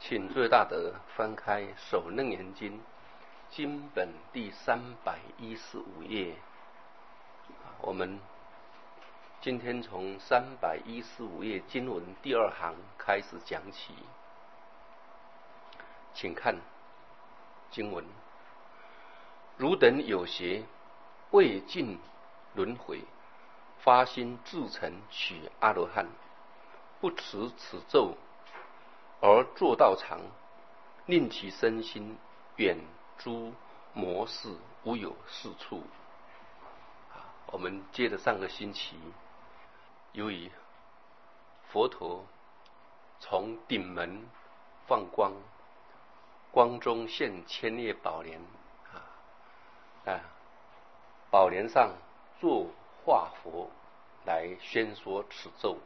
请最大德翻开《首楞严经》经本第315页。我们今天从315页经文第2行开始讲起。请看经文：汝等有邪，未尽轮回，发心自成取阿罗汉，不持此咒，而作道场，令其身心远诸魔事，无有是处。我们接着上个星期，由于佛陀从顶门放光，光中现千叶宝莲，宝莲上作化佛来宣说此咒。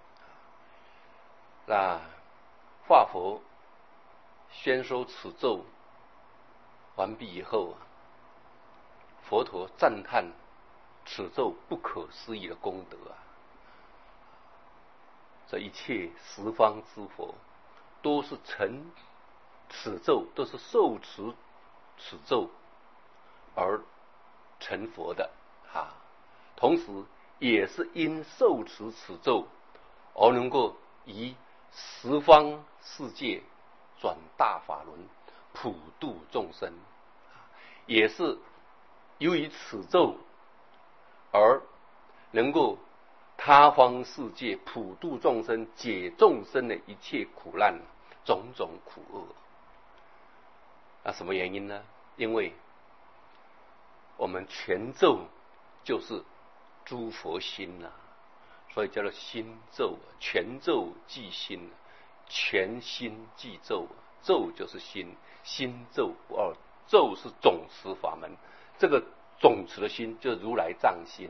那化佛宣说此咒完毕以后，佛陀赞叹此咒不可思议的功德这一切十方之佛都是成此咒，都是受持此咒而成佛的同时也是因受持此咒而能够以十方世界转大法轮，普度众生，也是由于此咒而能够他方世界普度众生，解众生的一切苦难，种种苦厄。什么原因呢？因为我们全咒就是诸佛心所以叫做心咒，全咒即心，全心即咒，咒就是心，心咒不二，咒是总持法门，这个总持的心就是如来藏心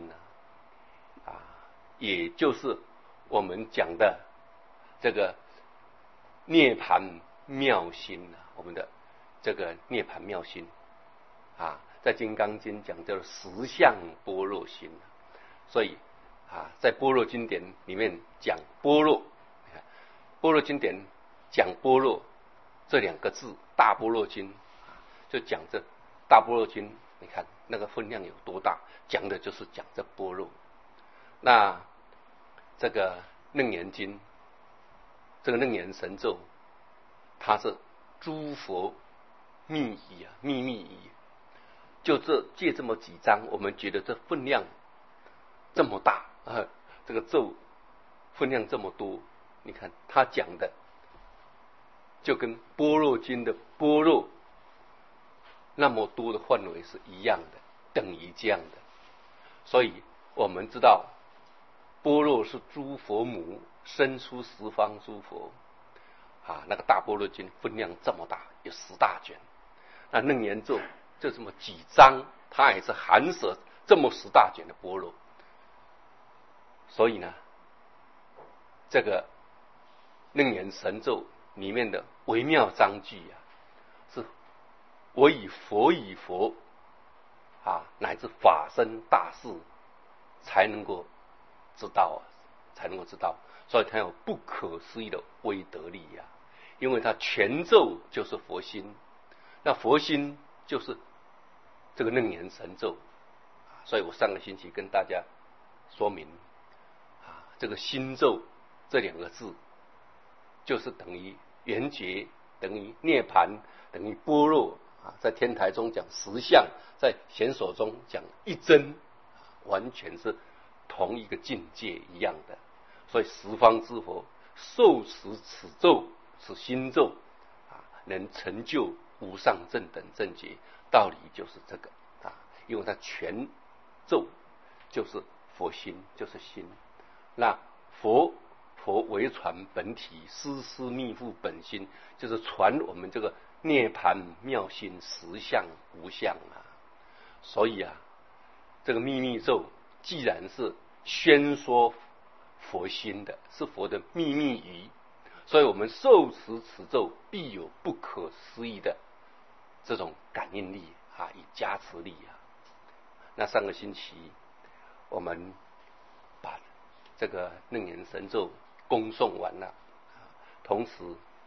也就是我们讲的这个涅盘妙心我们的这个涅盘妙心在金刚经讲叫做实相般若心所以在般若经典里面讲般若，般若经典讲般若这2个字，大般若经就讲这大般若经，你看那个分量有多大，讲的就是讲这般若。那这个楞严经，这个楞严神咒，它是诸佛秘仪秘密仪，就借这么几章，我们觉得这分量这么大这个咒分量这么多，你看他讲的就跟般若经的般若那么多的范围是一样的，等于这样的。所以我们知道般若是诸佛母，生出十方诸佛那个大般若经分量这么大，有10大卷，那楞严咒就这么几章，它也是含摄这么10大卷的般若。所以呢，这个楞严神咒里面的微妙章句是我以佛乃至法身大士才能够知道所以它有不可思议的威德力因为它全咒就是佛心，那佛心就是这个楞严神咒所以我上个星期跟大家说明这个心咒这2个字就是等于圆觉，等于涅盘，等于般若在天台中讲实相，在显所中讲一真，完全是同一个境界一样的。所以十方之佛受持此咒，此心咒能成就无上正等正觉，道理就是这个因为它全咒就是佛心，就是心。那佛为传本体，丝丝密付本心，就是传我们这个涅盘妙心，实相无相所以这个秘密咒既然是宣说佛心的，是佛的秘密语，所以我们受持此咒必有不可思议的这种感应力以加持力那上个星期我们把这个楞严神咒恭诵完了，同时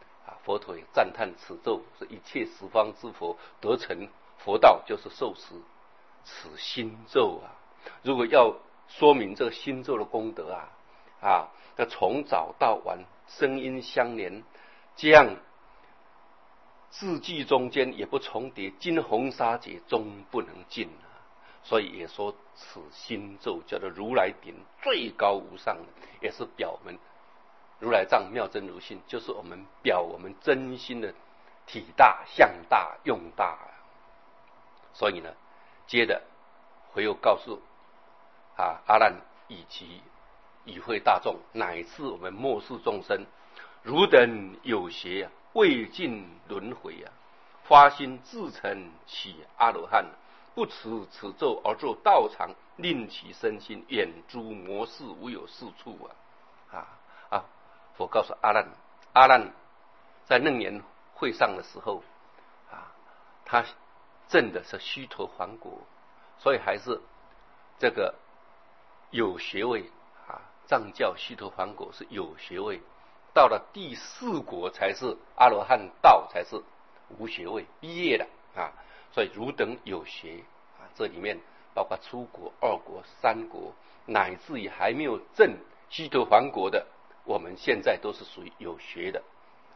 佛陀也赞叹此咒是一切十方之佛得成佛道，就是受持此心咒啊。如果要说明这个心咒的功德那从早到晚声音相连，这样字句中间也不重叠，金红沙劫终不能尽所以也说此心咒叫做如来顶，最高无上的，也是表我们如来藏妙真如性，就是我们表我们真心的体大、相大、用大所以呢，接着回又告诉阿难以及与会大众，乃至我们末世众生，汝等有邪未尽轮回发心自成起阿罗汉，不持此咒而作道场，令其身心远诸魔事，无有是处佛告诉阿难在楞严会上的时候他证的是须陀洹果，所以还是这个有学位藏教须陀洹果是有学位，到了第4国才是阿罗汉道，才是无学位毕业的所以汝等有学这里面包括出国、2国、3国，乃至于还没有证须陀洹果的，我们现在都是属于有学的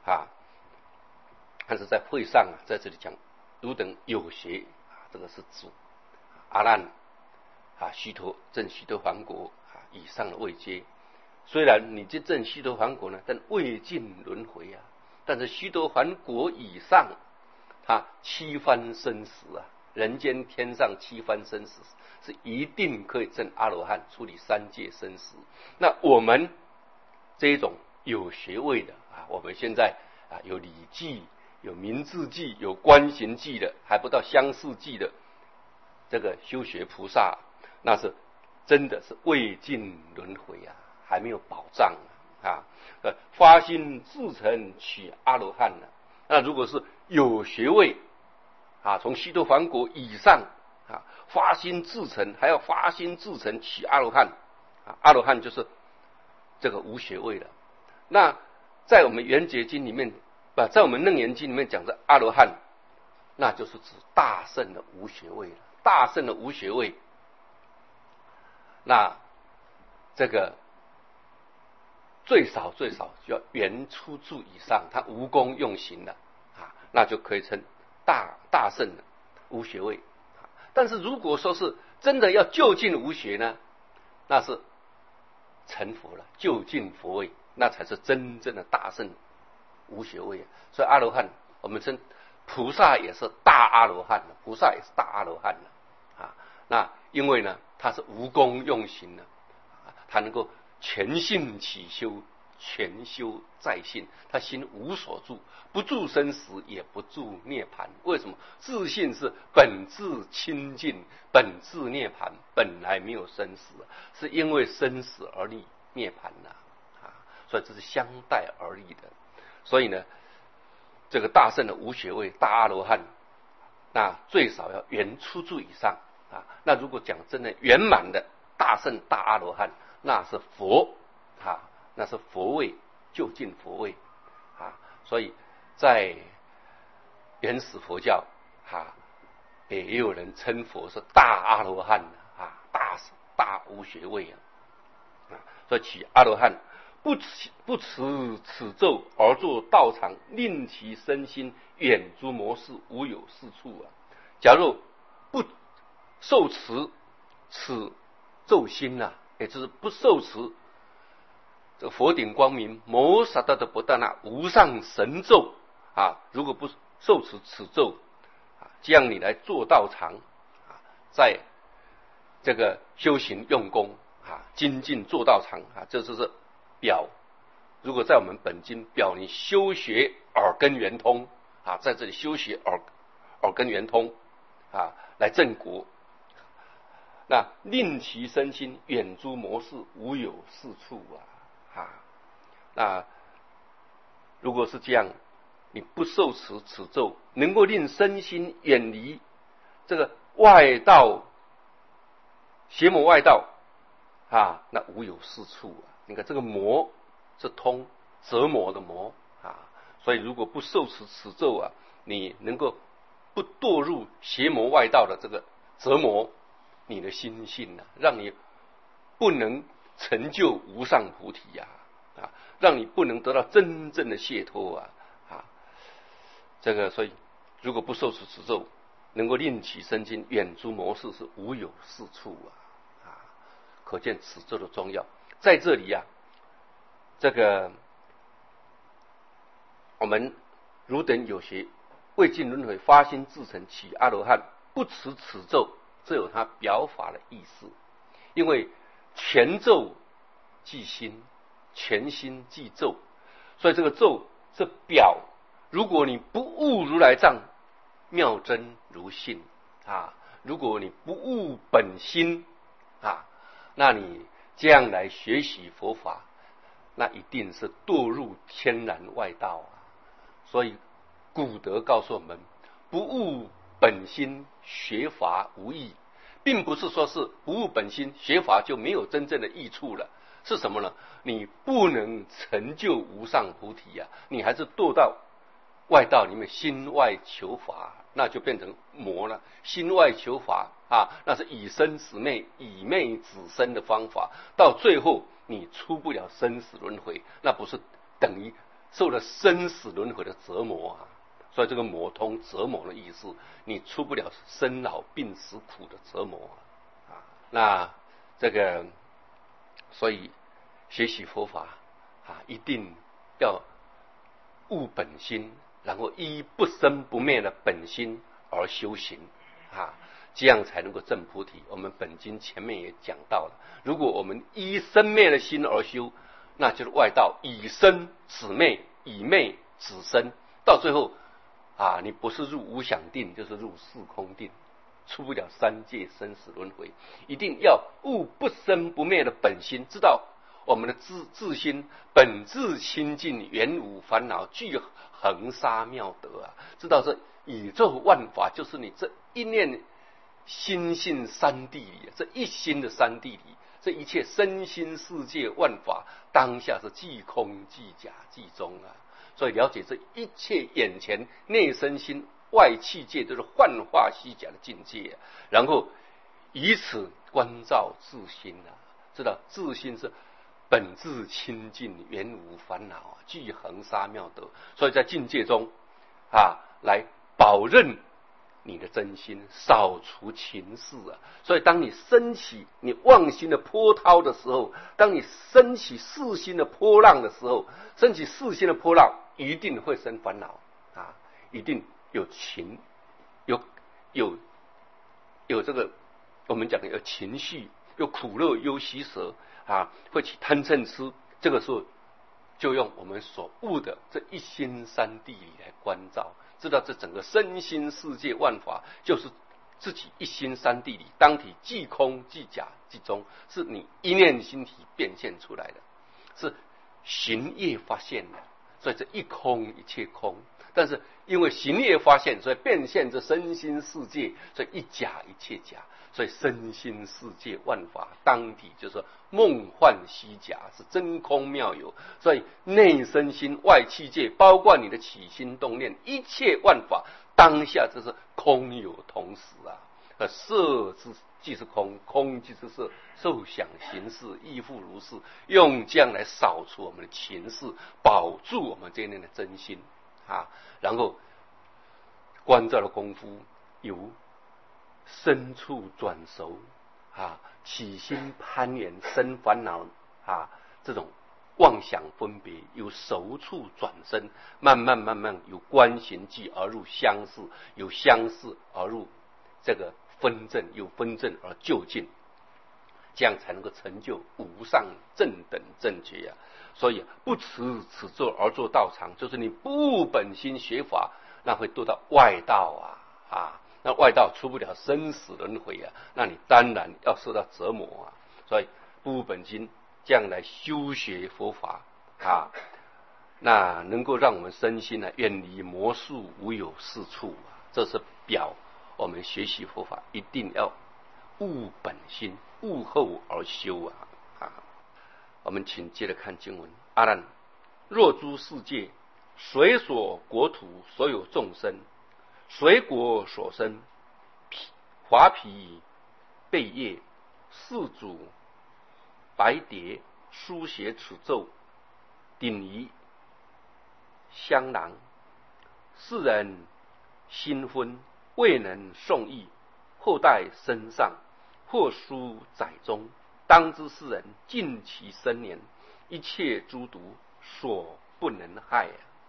但是在会上在这里讲汝等有学这个是指阿难证须陀洹果以上的位阶。虽然你去证须陀洹果呢，但未尽轮回但是须陀洹果以上，他7番生死人间天上7番生死是一定可以证阿罗汉，处理3界生死。那我们这一种有学位的我们现在有礼记、有明智记、有观行记的，还不到相似记的这个修学菩萨，那是真的是未尽轮回还没有保障发心自成取阿罗汉那如果是有学位从须陀洹果以上发心自成，还要发心自成取阿罗汉阿罗汉就是这个无学位的。那在我们圆觉经里面在我们楞严经里面讲的阿罗汉，那就是指大圣的无学位了。大圣的无学位，那这个最少就要圆初住以上，他无功用行的那就可以称大圣的无学位。但是如果说是真的要就近无学呢，那是成佛了，就近佛位，那才是真正的大圣无学位所以阿罗汉我们称菩萨也是大阿罗汉的，菩萨也是大阿罗汉的那因为呢他是无功用行的他能够全信起修，全修在信，他心无所住，不住生死，也不住涅槃。为什么？自信是本自清净，本自涅槃，本来没有生死，是因为生死而立涅槃所以这是相待而立的。所以呢，这个大圣的无学位大阿罗汉，那最少要圆初住以上那如果讲真的圆满的大圣大阿罗汉，那是佛那是佛位，就近佛位所以在原始佛教也有人称佛是大阿罗汉大无学位所以取阿罗汉不持此咒而作道场，令其身心远诸魔事，无有是处假如不受持此咒心也就是不受持这个佛顶光明摩萨达的不但无上神咒如果不受持此咒这样你来做道场在这个修行用功精进做道场这就是表。如果在我们本经表你修学耳根圆通在这里修学耳根圆通来正果，那令其身心远诸魔事，无有是处那如果是这样，你不受持此咒，能够令身心远离这个外道邪魔外道那无有是处你看这个魔是通折磨的魔所以如果不受持此咒啊，你能够不堕入邪魔外道的这个折磨你的心性啊，让你不能成就无上菩提让你不能得到真正的解脱这个所以如果不受持此咒，能够令其身心远诸魔事，是无有是处可见此咒的重要。在这里这个我们汝等有学未尽轮回发心自成起阿罗汉，不持此咒，这有它表法的意思。因为全咒即心，全心即咒，所以这个咒是表，如果你不悟如来藏妙真如性如果你不悟本心那你这样来学习佛法，那一定是堕入天然外道所以古德告诉我们，不悟本心学法无益，并不是说是不悟本心学法就没有真正的益处了。是什么呢？你不能成就无上菩提你还是堕到外道里面心外求法，那就变成魔了。心外求法那是以生死昧，以昧止生的方法，到最后你出不了生死轮回，那不是等于受了生死轮回的折磨所以这个魔通折磨的意思，你出不了生老病死苦的折磨那这个所以学习佛法一定要悟本心，然后依不生不灭的本心而修行这样才能够证菩提。我们本经前面也讲到了，如果我们依生灭的心而修，那就是外道以生止灭，以灭止生，到最后你不是入无想定，就是入四空定，出不了三界生死轮回。一定要悟不生不灭的本心，知道我们的自心本自清净，原无烦恼，具恒沙妙德知道这宇宙万法就是你这一念心性三谛里，这一心的三谛里，这一切身心世界万法当下是即空即假即中所以了解这一切眼前内身心外气界都是幻化虚假的境界然后以此关照自心知道自心是本自清净，原无烦恼具恒沙妙德。所以在境界中来保任你的真心，扫除情事所以当你升起你妄心的波涛的时候，当你升起世心的波浪的时候，升起世心的波浪一定会生烦恼一定有情，有这个我们讲的有情绪，有苦乐忧喜舍会起贪嗔痴。这个时候就用我们所悟的这一心三谛里来关照，知道这整个身心世界万法就是自己一心三谛里，当体即空即假即中，是你一念心体变现出来的，是行业发现的。所以这一空一切空，但是因为行业发现，所以变现这身心世界，所以一假一切假，所以身心世界万法当体就是梦幻虚假，是真空妙有。所以内身心外气界，包括你的起心动念，一切万法当下就是空有同时色即是空，空即是色，受想行识亦复如是，用这样来扫除我们的情事，保住我们这念的真心然后关照的功夫由深处转熟起心攀缘生烦恼这种妄想分别，由熟处转生，慢慢由观行记而入相似，由相似而入这个分证，由分证而就近，这样才能够成就无上正等正觉所以不持此咒而作道场，就是你不悟本心学法，那会堕到外道那外道出不了生死轮回那你当然要受到折磨所以不悟本心，这样来修学佛法那能够让我们身心远离魔术，无有是处这是表我们学习佛法一定要悟本心，悟后而修我们请接着看经文。阿难，若诸世界水所国土所有众生，水果所生，华皮贝叶四足白蝶书写此咒，顶仪香囊，世人新婚未能送意，后代身上或书载中，当知世人尽其生年，一切诸毒所不能害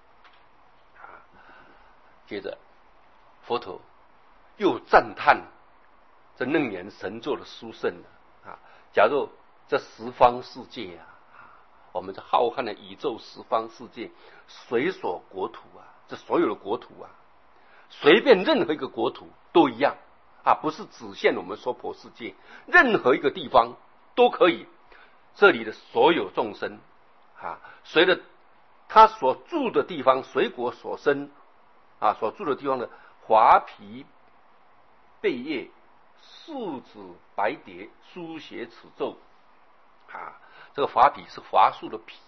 接着佛陀又赞叹这楞严神咒的殊胜假如这十方世界我们这浩瀚的宇宙十方世界，水所国土这所有的国土随便任何一个国土都一样不是只限我们娑婆世界，任何一个地方都可以。这里的所有众生随着他所住的地方，水果所生所住的地方的华皮贝叶四子白蝶书写此咒这个华皮是华树的皮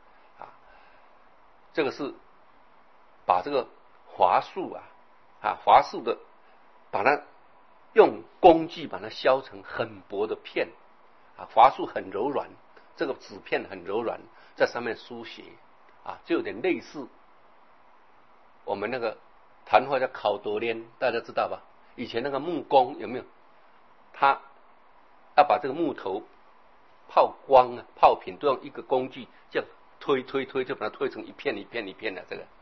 这个是把这个华树华树的把它用工具把它削成很薄的片华树很柔软，这个纸片很柔软，在上面书写就有点类似我们那个谈话叫烤多连，大家知道吧？以前那个木工有没有？他要把这个木头泡光泡平，都用一个工具这样推，就把它推成一片一片一片的这个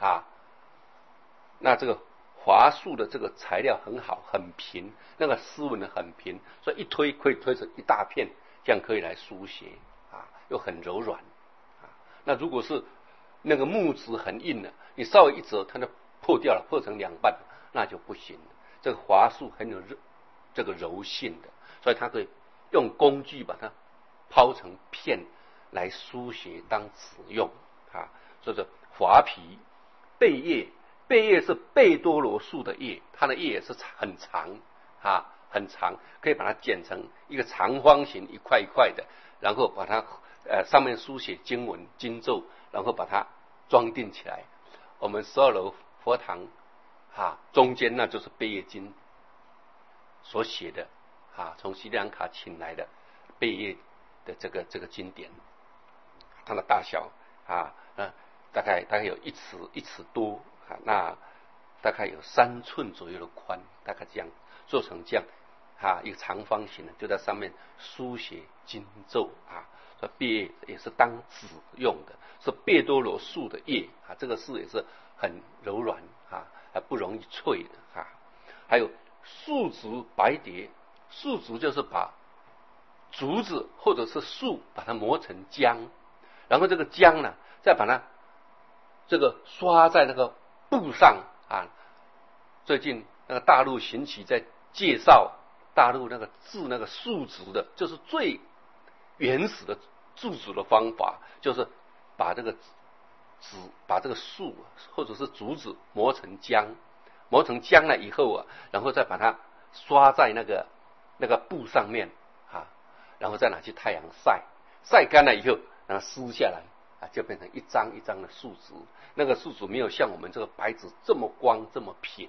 那这个华树的这个材料很好，很平，那个丝纹很平，所以一推可以推成一大片，这样可以来书写又很柔软那如果是那个木质很硬的，你稍微一折它就破掉了，破成两半，那就不行了。这个华树很有这个柔性的，所以它可以用工具把它抛成片来书写当纸用所以说华皮贝叶，贝叶是贝多罗树的叶，它的叶也是很长很长，可以把它剪成一个长方形一块一块的，然后把它上面书写经文经咒，然后把它装订起来。我们12楼佛堂中间那就是贝叶经所写的从斯里兰卡请来的贝叶的这个经典，它的大小大概有一尺多那大概有3寸左右的宽，大概这样做成这样一个长方形的，就在上面书写经咒所以贝叶也是当纸用的，是贝多罗树的叶这个树也是很柔软不容易脆的还有树竹白蝶，树竹就是把竹子或者是树把它磨成浆，然后这个浆呢再把它这个刷在那个布上最近那个大陆行棋在介绍大陆那个制那个树竹的，就是最原始的制竹的方法，就是把这个把这个树或者是竹子磨成浆，磨成浆了以后然后再把它刷在那个布上面然后再拿去太阳晒，晒干了以后然后撕下来就变成一张一张的树枝。那个树枝没有像我们这个白纸这么光这么平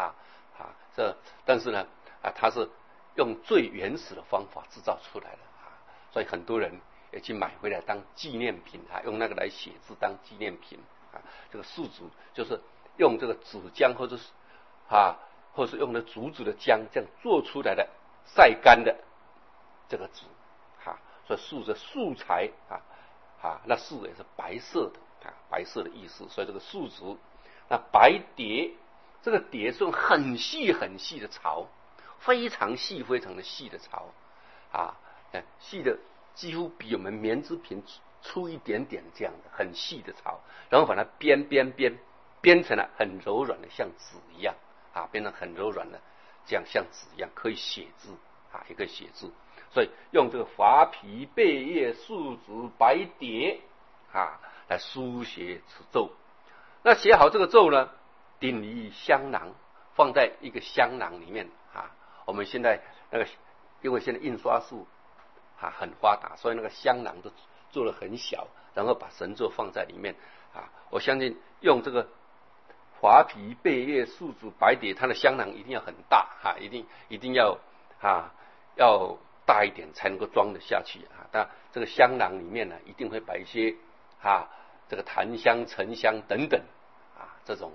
但是呢它是用最原始的方法制造出来的所以很多人也去买回来当纪念品用那个来写字当纪念品这个树竹就是用这个纸浆或者是或是用的竹子的浆这样做出来的晒干的这个纸所以树的素材那树也是白色的白色的意思，所以这个树竹那白蝶，这个蝶是用很细很细的巢，非常细非常的细的巢细的几乎比我们棉织品粗一点点这样的很细的巢，然后把它编成了很柔软的像纸一样变成很柔软的这样像纸一样可以写字也可以写字，所以用这个华皮贝叶树竹白蝶来书写此咒。那写好这个咒呢，顶于香囊，放在一个香囊里面我们现在那个因为现在印刷术很发达，所以那个香囊都做得很小，然后把神咒放在里面我相信用这个华皮贝叶素竹白蝶，它的香囊一定要很大一定要要大一点才能够装得下去但这个香囊里面呢，一定会摆一些这个檀香、沉香等等这种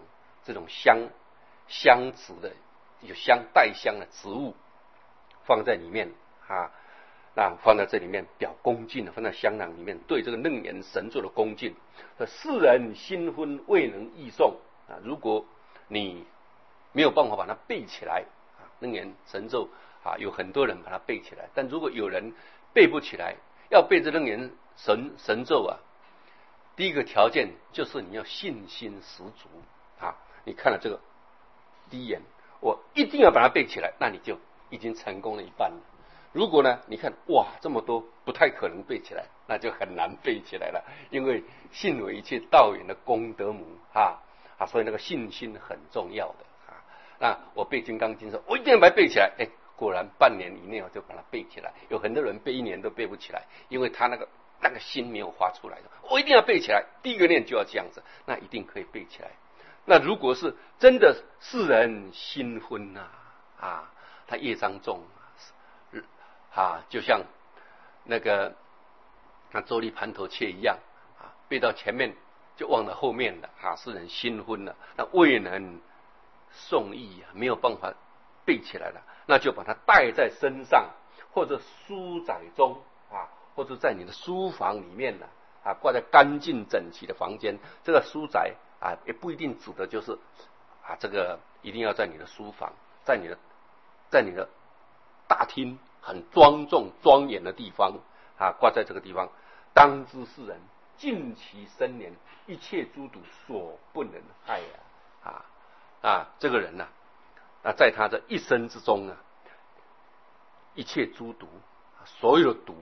香植的有带香的植物放在里面那放在这里面表恭敬放在香囊里面，对这个楞严神咒的恭敬。世人新婚未能忆诵如果你没有办法把它背起来楞严神咒有很多人把它背起来，但如果有人背不起来，要背这楞严神咒第一个条件就是你要信心十足你看了这个第一眼，我一定要把它背起来，那你就已经成功了一半了。如果呢，你看哇这么多不太可能背起来，那就很难背起来了，因为信为一切道源的功德母所以那个信心很重要的那我背金刚经的时候，我一定要把它背起来，果然半年以内我就把它背起来。有很多人背1年都背不起来，因为他那个心没有发出来的。我一定要背起来，第一个念就要这样子，那一定可以背起来。那如果是真的世人新婚他业障重就像那个周利盘头切一样背到前面就忘了后面了世人新婚了，那未能诵译没有办法背起来了，那就把它带在身上，或者书载中或者在你的书房里面挂在干净整齐的房间。这个书载也不一定指的就是这个一定要在你的书房，在你的大厅很庄重庄严的地方挂在这个地方。当知世人尽其生年，一切诸毒所不能害这个人在他的一生之中一切诸毒，所有的毒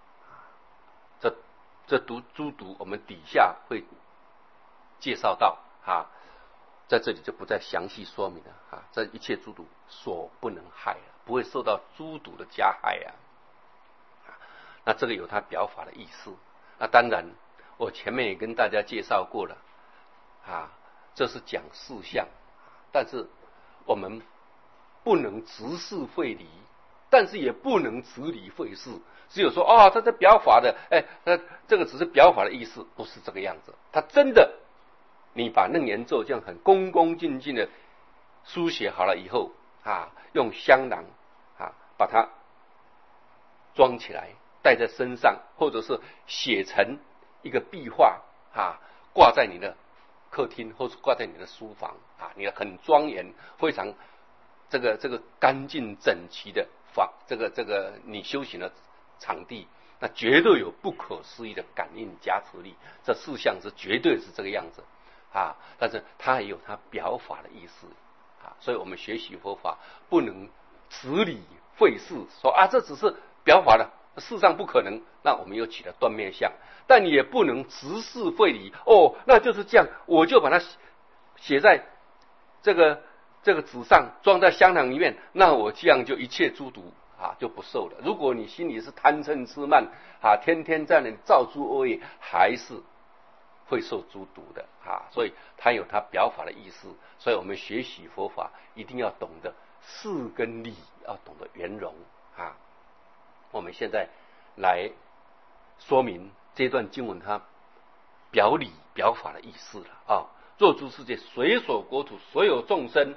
这诸毒我们底下会介绍到在这里就不再详细说明了这一切诸毒所不能害不会受到诸毒的加害那这个有它表法的意思。那当然我前面也跟大家介绍过了这是讲事相，但是我们不能直事废理，但是也不能直理废事。只有说他在表法的这个只是表法的意思，不是这个样子。他真的你把楞严咒这样很恭恭敬敬的书写好了以后用香囊把它装起来带在身上，或者是写成一个壁画挂在你的客厅，或者挂在你的书房你很庄严非常这个干净整齐的这个你修行的场地，那绝对有不可思议的感应加持力。这事项是绝对是这个样子但是它也有它表法的意思所以我们学习佛法不能直理废事，说这只是表法的，事实上不可能，那我们又起了断灭相。但你也不能直事废理，那就是这样，我就把它写在这个纸上，装在香囊里面，那我这样就一切诸毒就不受了。如果你心里是贪嗔痴慢天天在那里造诸恶业，还是会受诸毒的所以它有它表法的意思。所以我们学习佛法一定要懂得事跟理，要懂得圆融我们现在来说明这段经文它表理表法的意思了若诸世界随所国土所有众生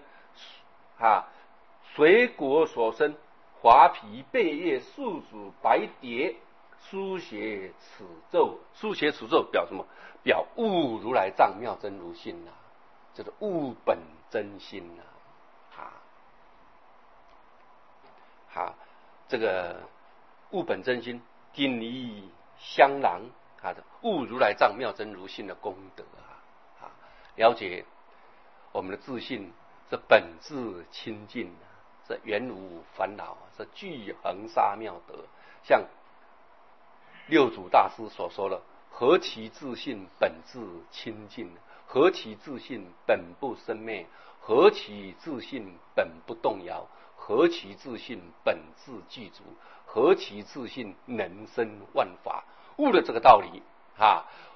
随国所生华皮贝叶素竹白蝶书写此咒。书写此咒表什么？表悟如来藏妙真如性就是悟本真心这个悟本真心顶离香囊悟如来藏妙真如性的功德了解我们的自信是本质清净是原无烦恼，是具恒沙妙德。像六祖大师所说的，何其自信本质清净，何其自信本不生灭，何其自信本不动摇，何其自信本自具足，何其自信能生万法。悟了这个道理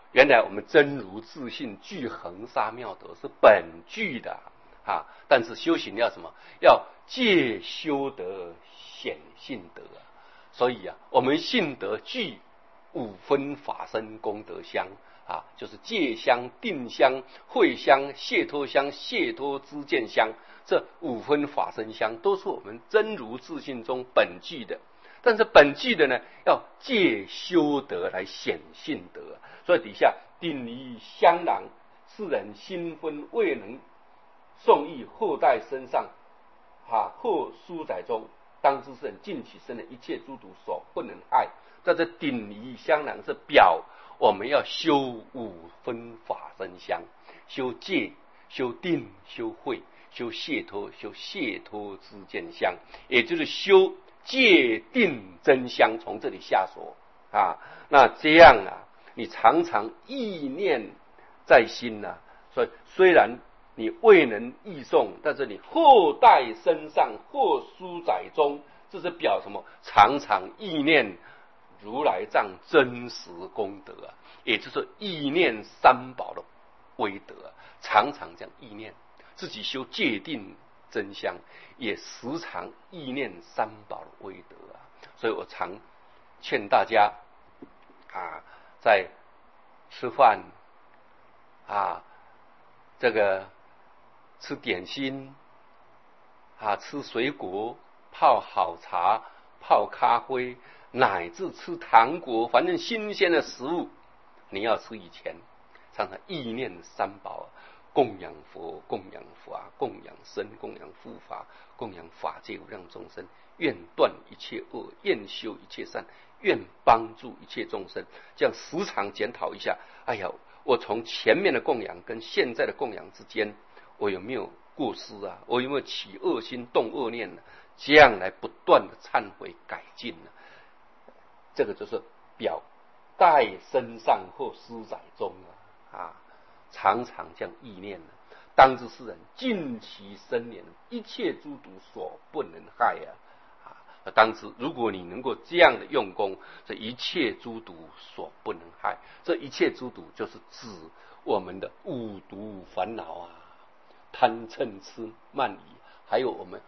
原来我们真如自性具恒沙妙德是本具的啊，但是修行要什么？要借修德显性德啊。所以啊，我们性德具五分法身功德相啊，就是戒相、定相、慧相、解脱相、解脱知见相，这五分法身相都是我们真如自性中本具的。但是本具的呢，要借修德来显性德。所以底下定离香囊，世人心分未能送意后代身上或书载中，当知是人尽其身的一切诸毒所不能害。在这顶离香囊是表我们要修五分法身相，修戒、修定、修慧、修解脱、修解脱知见相，也就是修戒定真相，从这里下手啊。那这样啊，你常常意念在心啊，所以虽然你未能译诵，但是你后代身上或书载中，这是表什么？常常意念如来藏真实功德啊，也就是意念三宝的威德啊，常常这样意念，自己修戒定真相，也时常意念三宝的威德啊。所以我常劝大家啊，在吃饭啊，这个吃点心啊，吃水果，泡好茶，泡咖啡，乃至吃糖果，反正新鲜的食物，你要吃以前，常常意念三宝，供养佛、供养法、供养僧、供养护法、供养法界无量众生，愿断一切恶，愿修一切善，愿帮助一切众生。这样时常检讨一下，哎呀，我从前面的供养跟现在的供养之间，我有没有过失啊？我有没有起恶心、动恶念呢？这样来不断的忏悔改进呢？这个就是表带身上或书载中啊，常常这样意念呢，当知世人尽其生年，一切诸毒所不能害当知如果你能够这样的用功，这一切诸毒所不能害。这一切诸毒就是指我们的五毒烦恼啊，贪嗔痴慢疑，还有我们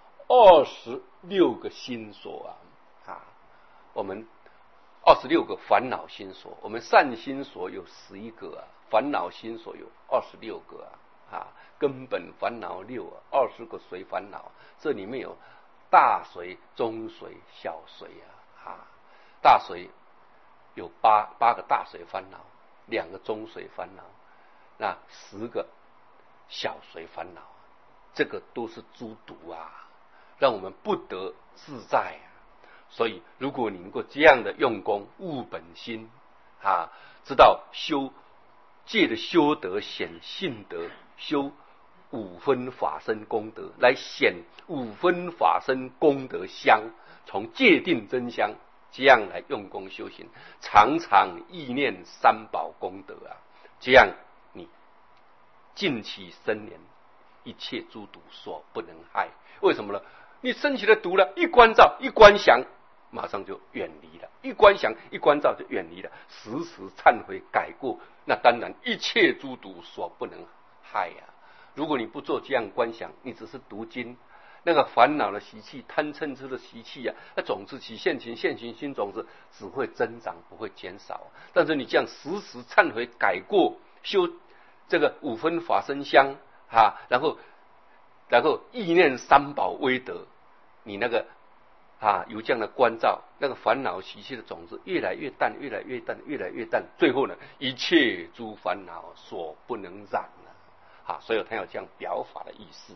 26个心所我们26个烦恼心所，我们善心所有11个烦恼心所有26个根本烦恼620个随烦恼，这里面有大随、中随、小随大随有八个大随烦恼，2个中随烦恼，那10个小随烦恼，这个都是诸毒让我们不得自在所以如果你能够这样的用功悟本心知道修戒的修德显性德，修五分法身功德来显五分法身功德相，从戒定真相这样来用功修行，常常意念三宝功德这样你尽其生年，一切诸毒所不能害。为什么呢？你升起的毒了，一关照一观想，马上就远离了，一观想一关照就远离了，时时忏悔改过，那当然一切诸毒所不能害如果你不做这样观想，你只是读经，那个烦恼的习气、贪嗔痴的习气那种子起现行心种子只会增长不会减少。但是你这样时时忏悔改过，修这个五分法身香然后意念三宝威德，你那个有这样的关照，那个烦恼习气的种子越来越淡，越来越淡，越来越淡，最后呢，一切诸烦恼所不能染所以他有这样表法的意思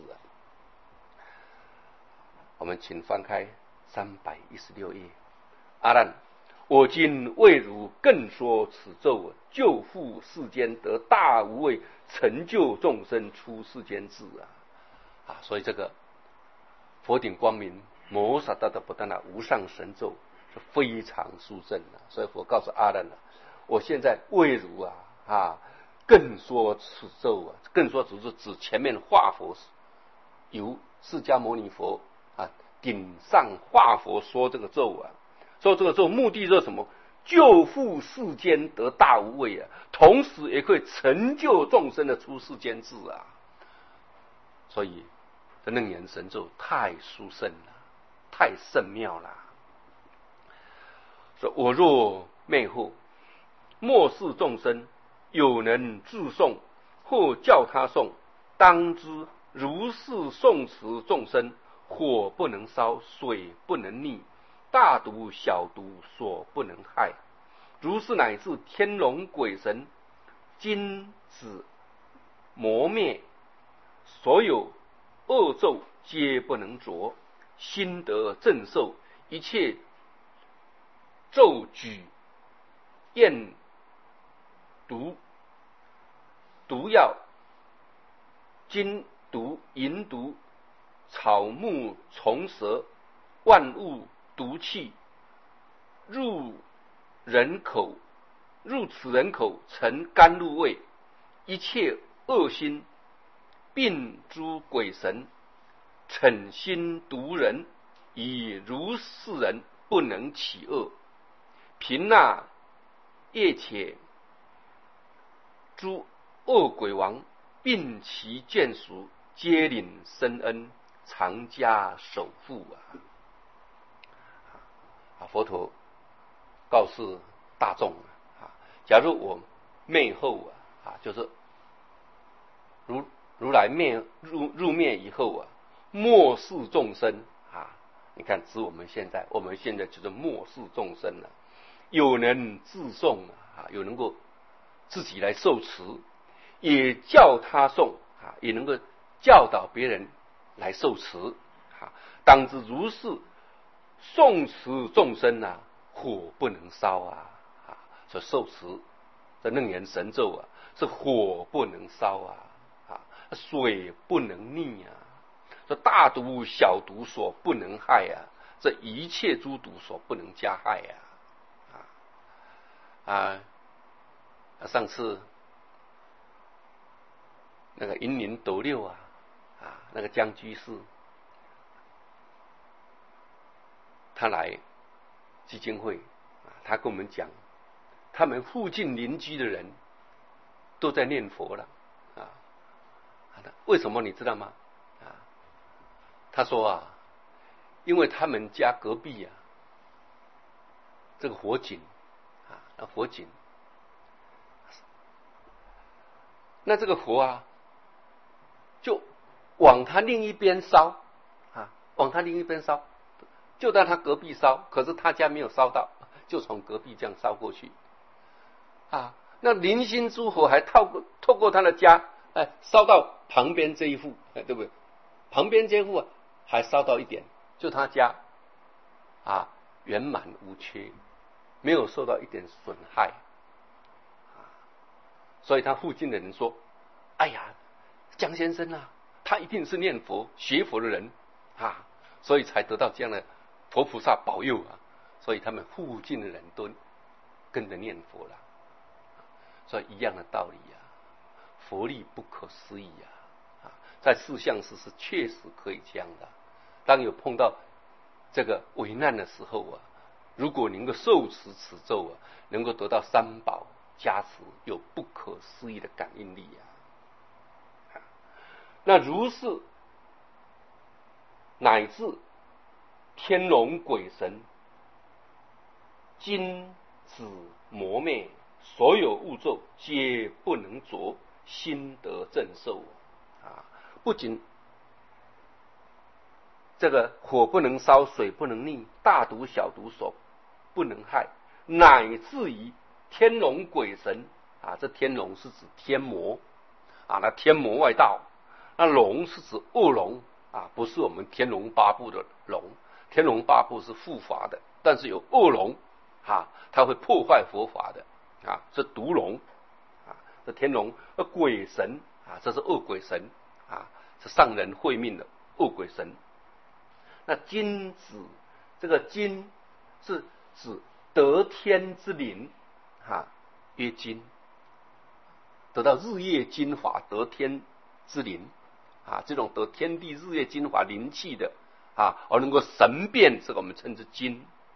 我们请翻开316页。阿难，我今为汝更说此咒，救护世间，得大无畏，成就众生出世间智所以这个佛顶光明摩萨达的不但无上神咒是非常殊胜所以佛告诉阿难我现在为汝更说此咒更说此咒指前面化佛由释迦牟尼佛顶上化佛说这个咒说这个咒目的是什么？ 救护世间得大无畏啊，同时也可以成就众生的出世间智啊。所以这楞严神咒太殊胜了，太圣妙了。说我若灭后，末世众生有能自诵，或叫他诵，当知如是诵持众生，火不能烧，水不能溺，大毒小毒所不能害。如是乃至天龙鬼神、金子魔灭，所有恶咒皆不能着，心得正受。一切咒举焰毒药、金毒、银毒、草木虫蛇、万物毒气，入此人口成甘露味。一切恶心并诸鬼神，嗔心毒人，以如是人不能起恶。贫那夜且诸恶鬼王，并其眷属，皆领深恩，常加守护佛陀告诉大众假如我灭后就是如来入灭以后末世众生你看指我们现在就是末世众生了，有人自诵有能够自己来受持，也叫他诵也能够教导别人来受持当知如是诵持众生火不能烧所受持这楞严神咒是火不能烧水不能溺这大毒小毒所不能害这一切诸毒所不能加害上次那个银铃斗六那个江居士他来基金会他跟我们讲，他们附近邻居的人都在念佛了为什么你知道吗？他说因为他们家隔壁这个火警火警，那这个火就往他另一边烧往他另一边烧，就在他隔壁烧，可是他家没有烧到，就从隔壁这样烧过去那零星诸火还透过他的家烧到旁边这一户对不对？旁边这一户还烧到一点，就他家圆满无缺，没有受到一点损害所以他附近的人说，哎呀，江先生他一定是念佛学佛的人所以才得到这样的佛菩萨保佑所以他们附近的人都跟着念佛了。所以一样的道理佛力不可思议在事相时是确实可以这样的。当有碰到这个危难的时候如果能够受持此咒能够得到三宝加持，有不可思议的感应力那如是乃至天龙鬼神、金子魔灭，所有物咒皆不能着，心得正受不仅这个火不能烧，水不能溺，大毒小毒所不能害，乃至于天龙鬼神这天龙是指天魔那天魔外道，那龙是指恶龙不是我们天龙八部的龙，天龙八部是护法的，但是有恶龙它会破坏佛法的是毒龙这天龙。鬼神这是恶鬼神是上人会命的恶鬼神。那金子，这个金是指得天之灵曰金，得到日夜精华得天之灵这种得天地日夜精华灵气的而能够神变，这个我们称之金。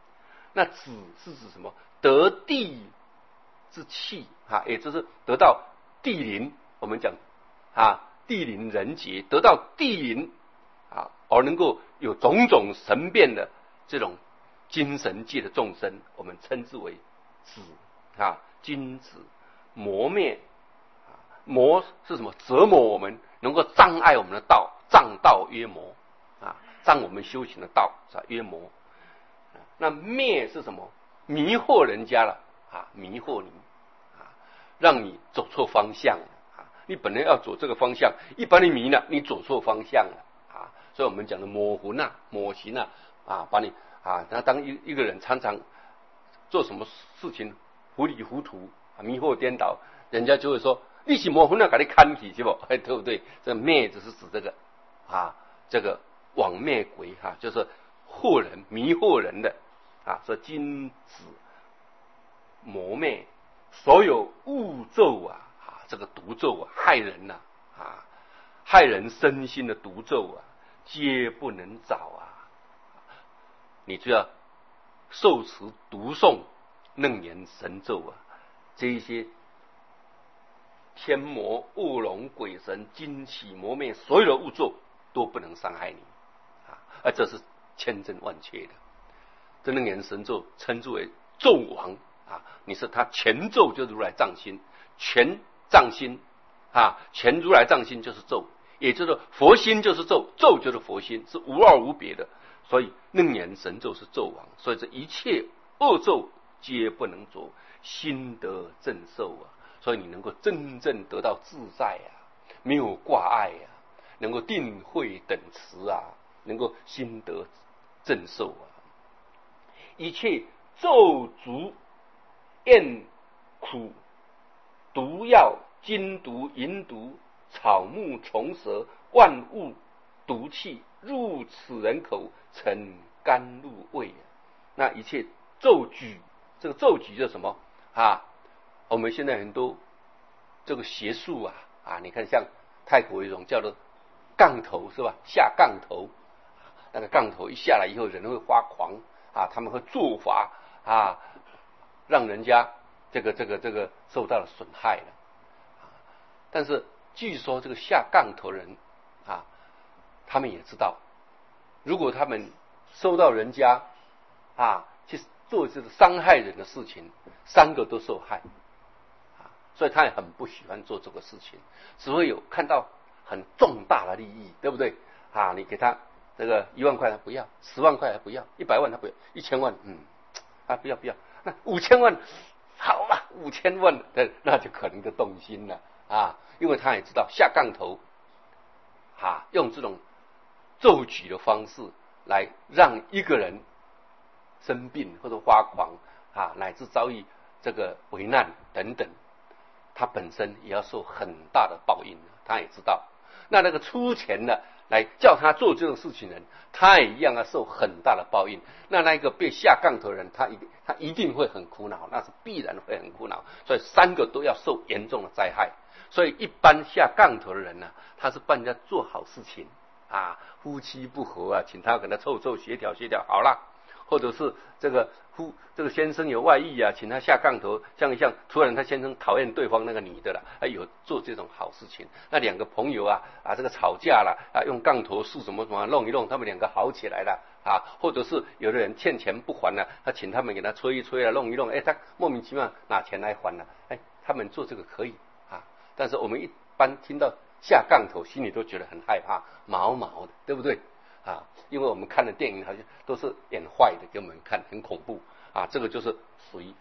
那子是指什么？得地之气啊，也就是得到地灵。我们讲地灵人杰，得到地灵而能够有种种神变的这种精神界的众生，我们称之为子君子。磨灭磨是什么？折磨我们，能够障碍我们的道，障道曰磨障我们修行的道曰磨。那灭是什么？迷惑人家了迷惑你让你走错方向了你本来要走这个方向，一把你迷了，你走错方向了所以我们讲的抹魂抹行把你那当一个人常常做什么事情糊里糊涂迷惑颠倒，人家就会说你是抹魂给你看起是不？对不对？这灭只是指这个这个枉灭鬼就是惑人迷惑人的说君子磨灭所有恶咒这个毒咒害人害人身心的毒咒皆不能找你就要受持读诵楞严神咒这一些天魔恶龙鬼神惊起磨灭所有的恶咒都不能伤害你这是千真万确的。这楞严神咒称之为咒王你是他全咒就是如来藏心，全藏心全如来藏心就是咒，也就是佛心就是咒，咒就是佛心，是无二无别的。所以楞严神咒是咒王，所以这一切恶咒皆不能着，心得正受所以你能够真正得到自在没有挂碍能够定慧等持能够心得正受一切咒诅厌苦毒药金毒银毒草木虫蛇万物毒气入此人口成甘露味那一切咒举，这个咒举就是什么我们现在很多这个邪术你看像泰国有一种叫做杠头是吧？下杠头那个杠头一下来以后人会发狂他们会做法让人家这个受到了损害了但是据说这个下杠头人他们也知道，如果他们收到人家去做这个伤害人的事情，3个都受害所以他也很不喜欢做这个事情，只会有看到很重大的利益，对不对你给他这个1万块他不要，10万块他不要，100万他不要，1000万不要，那5000万好了，5000万那就可能就动心了因为他也知道下杠头用这种咒举的方式来让一个人生病或者发狂乃至遭遇这个危难等等，他本身也要受很大的报应，他也知道。那个出钱的来叫他做这种事情的人，他也一样要受很大的报应。那一个被下杠头的人，他一定会很苦恼，那是必然会很苦恼。所以3个都要受严重的灾害。所以一般下杠头的人呢，他是帮人家做好事情夫妻不和请他跟他凑协调好了，或者是这个先生有外遇请他下杠头，像突然他先生讨厌对方那个女的了，有做这种好事情。那2个朋友这个吵架了用杠头树什么弄一弄，他们2个好起来了或者是有的人欠钱不还了，他请他们给他催一催弄一弄，他莫名其妙拿钱来还了，他们做这个可以但是我们一般听到下杠头，心里都觉得很害怕，毛毛的，对不对因为我们看的电影好像都是演坏的给我们看，很恐怖这个就是属于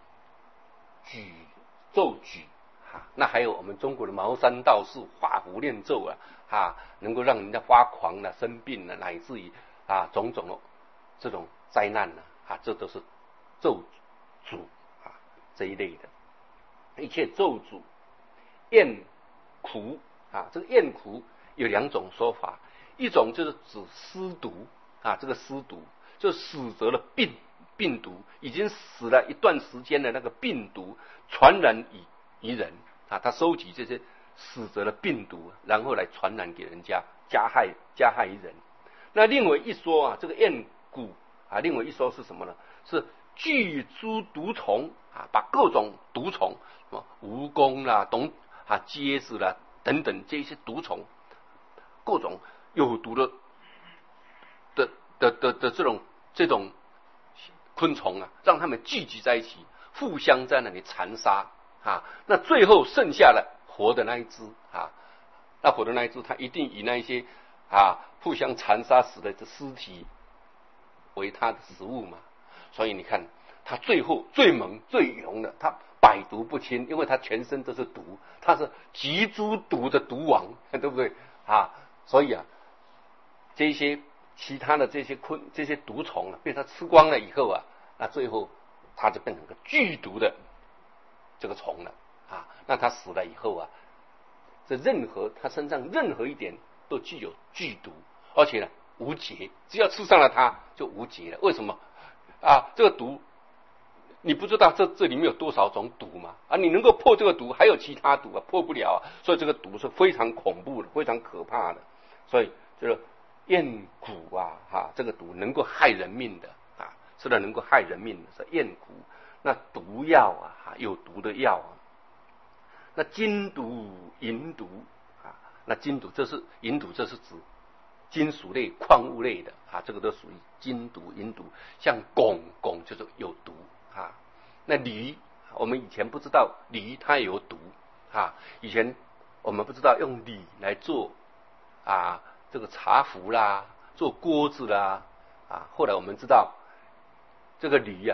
咒举那还有我们中国的茅山道士画符念咒能够让人家发狂生病乃至于种种的这种灾难这都是咒诅这一类的一切咒诅厌苦这个厌苦有2种说法，一种就是指尸毒这个尸毒就死者的病毒，已经死了一段时间的那个病毒传染于人他收集这些死者的病毒，然后来传染给人家，加害于人。那另外一说这个厌蛊另外一说是什么呢？是聚诸毒虫啊，把各种毒虫，什么蜈蚣啦、疖子啦等等这些毒虫，各种有毒的这种昆虫啊，让他们聚集在一起，互相在那里残杀啊。那最后剩下了活的那一只啊，那活的那一只，它一定以那一些互相残杀死的尸体为它的食物嘛。所以你看，它最后最猛最勇的，它百毒不侵，因为它全身都是毒，它是集诸毒的毒王，对不对啊？所以这些其他的这些毒虫被它吃光了以后那最后它就变成个剧毒的这个虫了那它死了以后这它身上任何一点都具有剧毒，而且呢无解，只要吃上了它就无解了。为什么这个毒你不知道这里面有多少种毒嘛你能够破这个毒，还有其他毒破不了所以这个毒是非常恐怖的，非常可怕的。所以这个燕蛊这个毒能够害人命的吃了能够害人命的是燕蛊。那毒药有毒的药那金毒银毒那金毒银毒，这是指金属类矿物类的这个都属于金毒银毒。像汞就是有毒那锂，我们以前不知道锂它有毒以前我们不知道用锂来做这个茶壶啦，做锅子啦后来我们知道这个锂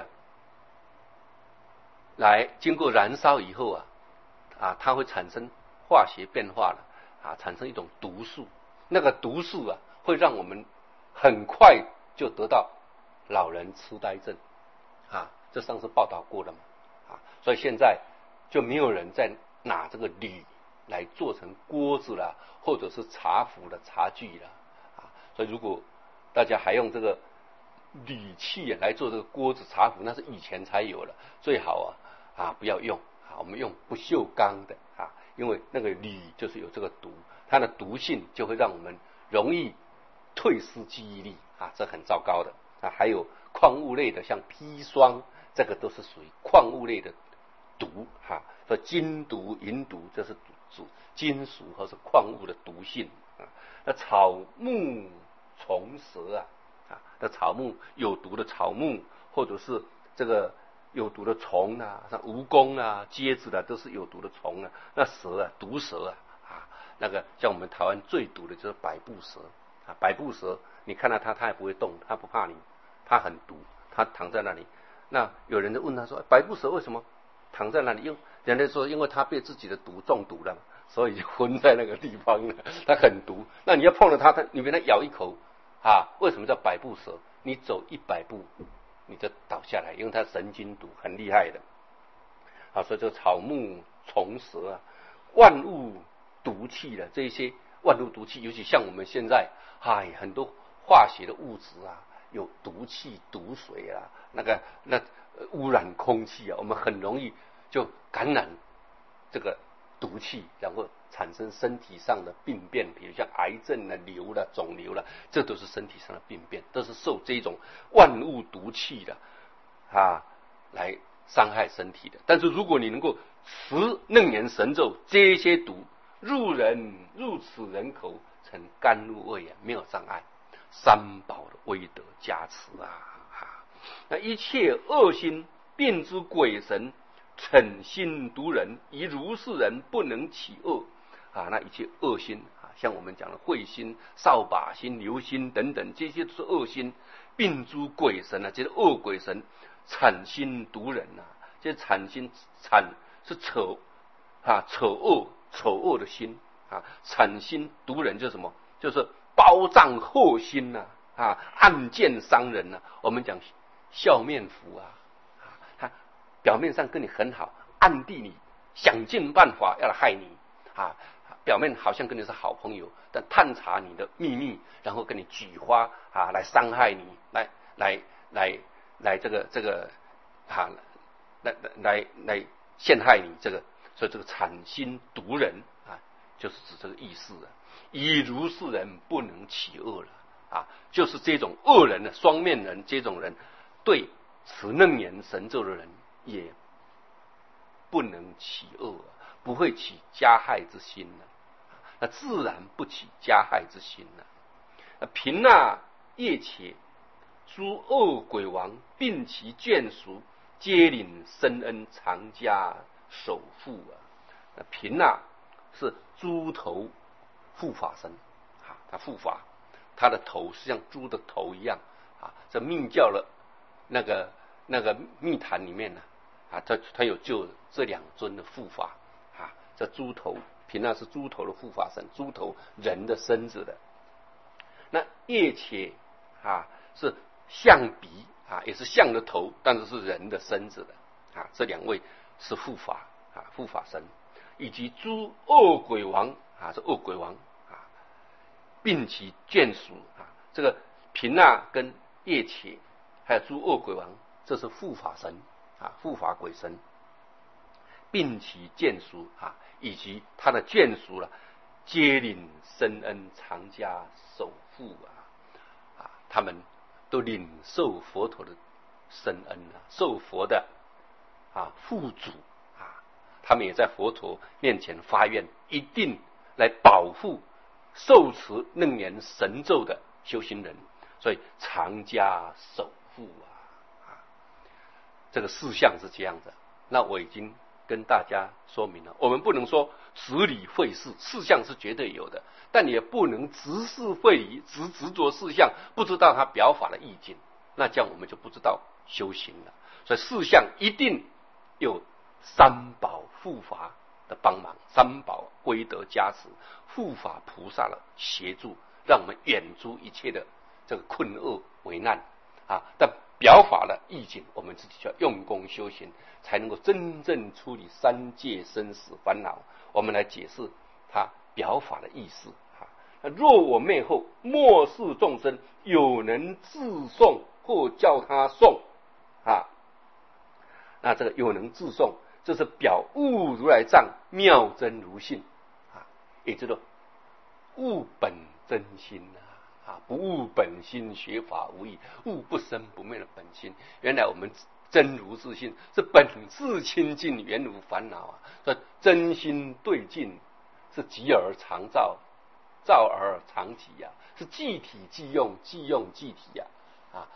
来经过燃烧以后它会产生化学变化了产生一种毒素，那个毒素会让我们很快就得到老人痴呆症这上次报道过了嘛所以现在就没有人再拿这个锂来做成锅子啦，或者是茶壶的茶具啦所以如果大家还用这个锂器来做这个锅子茶壶，那是以前才有了，最好不要用我们用不锈钢的因为那个锂就是有这个毒，它的毒性就会让我们容易退失记忆力这很糟糕的还有矿物类的，像砒霜，这个都是属于矿物类的毒所以金毒银毒这是指金属或是矿物的毒性那草木虫蛇那草木有毒的草木，或者是这个有毒的虫像蜈蚣疖子都是有毒的虫那蛇毒蛇那个像我们台湾最毒的就是百步蛇百步蛇你看到它也不会动，它不怕你，它很毒，它躺在那里。那有人就问他说，百步蛇为什么躺在那里？人家说因为它被自己的毒中毒了，所以就昏在那个地方了，它很毒。那你要碰了它，你被它咬一口为什么叫百步蛇？你走100步你就倒下来，因为它神经毒很厉害的所以这个草木虫蛇万物毒气的这些万物毒气，尤其像我们现在很多化学的物质有毒气毒水那污染空气我们很容易就感染这个毒气，然后产生身体上的病变，比如像癌症瘤肿瘤这都是身体上的病变，都是受这种万物毒气的来伤害身体的。但是如果你能够持楞严神咒，这些毒入此人口成甘露味没有障碍，三宝的威德加持那一切恶心变之鬼神嗔心毒人，以如是人不能起恶那一切恶心像我们讲的慧心、扫把心、流心等等，这些都是恶心，并诸鬼神这些恶鬼神谄心毒人这些谄心是丑恶的心谄心毒人就是什么？就是包藏祸心暗箭伤人我们讲笑面虎他表面上跟你很好，暗地里想尽办法要来害你表面好像跟你是好朋友，但探查你的秘密，然后跟你举花来伤害你，来这个来陷害你所以这个谄心毒人就是指这个意思以如是人不能起恶了就是这种恶人双面人，这种人对持楞严神咒的人也不能起恶，不会起加害之心了，那自然不起加害之心了。贫那夜且诸恶鬼王并其眷属，皆领深恩，常加守护啊。贫那是猪头护法神啊，他护法，他的头是像猪的头一样啊。这密教的那个密坛里面呢啊，他有就这两尊的护法啊。这猪头贫那是猪头的护法神，猪头人的身子的。那夜且啊是象鼻啊，也是象的头，但是是人的身子的啊。这两位是护法啊，护法神，以及诸恶鬼王啊，这恶鬼王啊，并其眷属啊。这个贫那跟夜且还有诸恶鬼王，这是护法神啊，护法鬼神，并其眷属啊，以及他的眷属了，皆领深恩，常加守护啊，他们都领受佛陀的深恩啊，受佛的啊护主啊，他们也在佛陀面前发愿，一定来保护受持楞严神咒的修行人，所以常加守护啊。这个事项是这样的，那我已经跟大家说明了，我们不能说执理会事，事项是绝对有的，但也不能执事会理，执着事项，不知道他表法的意境，那这样我们就不知道修行了。所以事项一定有三宝护法的帮忙，三宝威德加持，护法菩萨的协助，让我们远诸一切的这个困厄为难啊。但表法的意境，我们自己就要用功修行，才能够真正处理三界生死烦恼。我们来解释他表法的意思啊。若我灭后，末世众生有能自诵，或叫他诵啊。那这个有能自诵，这是表悟如来藏妙真如性啊，也就是悟本真心啊，不悟本心，学法无益，悟不生不灭的本心。原来我们真如自性是本自清净，原无烦恼啊。所以真心对境是即而常照，照而常体啊，是即体即用，即用即体啊。